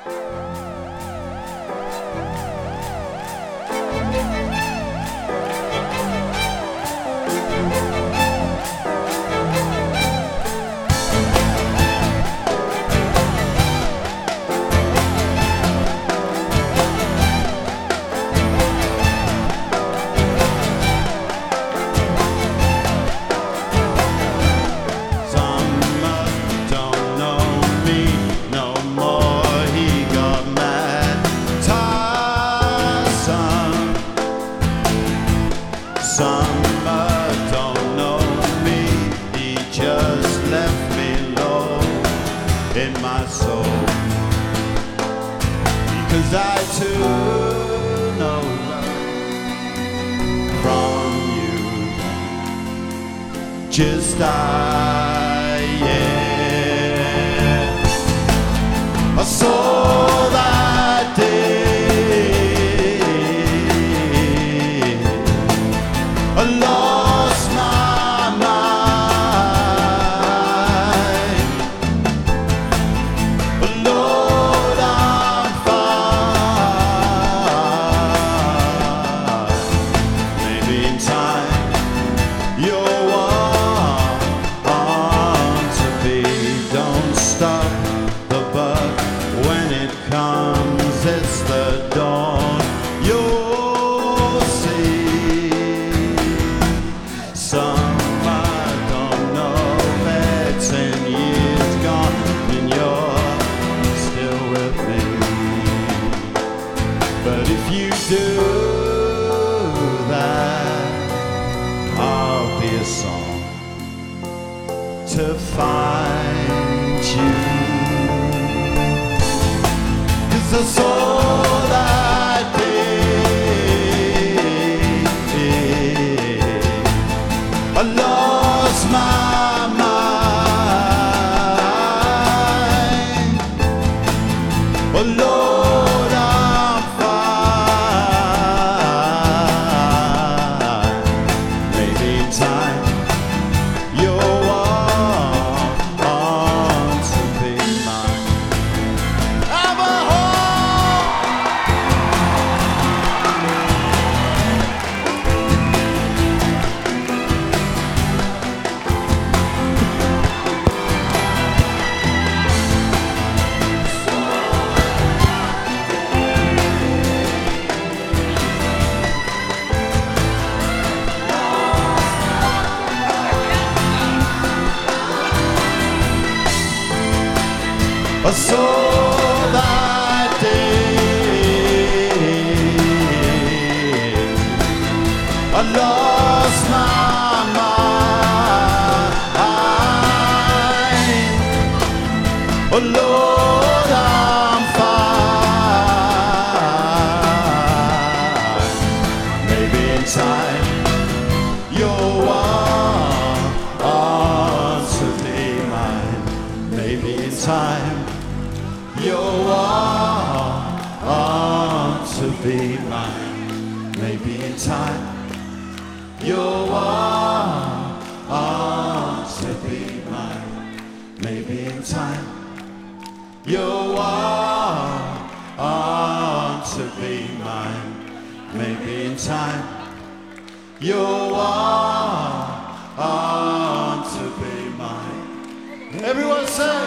In my soul, because I too know love from you. Just I saw that day, I lost my mind. Lord, I'm fine. Maybe in time you'll want to be. Don't stop the buck when it comes. It's the dawn. You'll see. Some I don't know. They're 10 years gone, and you're still with me. But if you do that, I'll be a song to find you. 'Cause I saw that day, I lost my mind. Oh Lord, I'm fine. Maybe in time you'll want to be mine. I'm a whore. I saw that day, I lost my mind. Oh Lord, I'm fine. Maybe in time you'll want to be mine. Maybe in time you'll want to be mine. Maybe in time you'll want to be mine. Maybe in time you'll want to be mine. Maybe in time you'll want to be mine. Everyone say,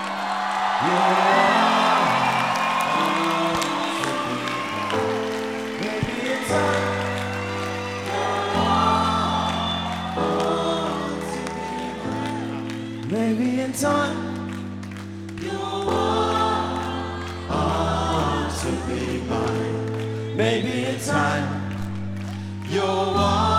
maybe in time you'll want to be mine. Maybe in time you'll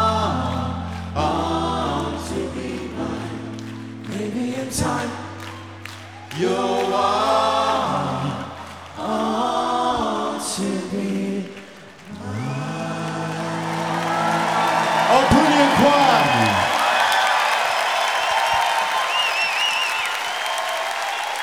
want to be mine. Maybe in time you'll want to be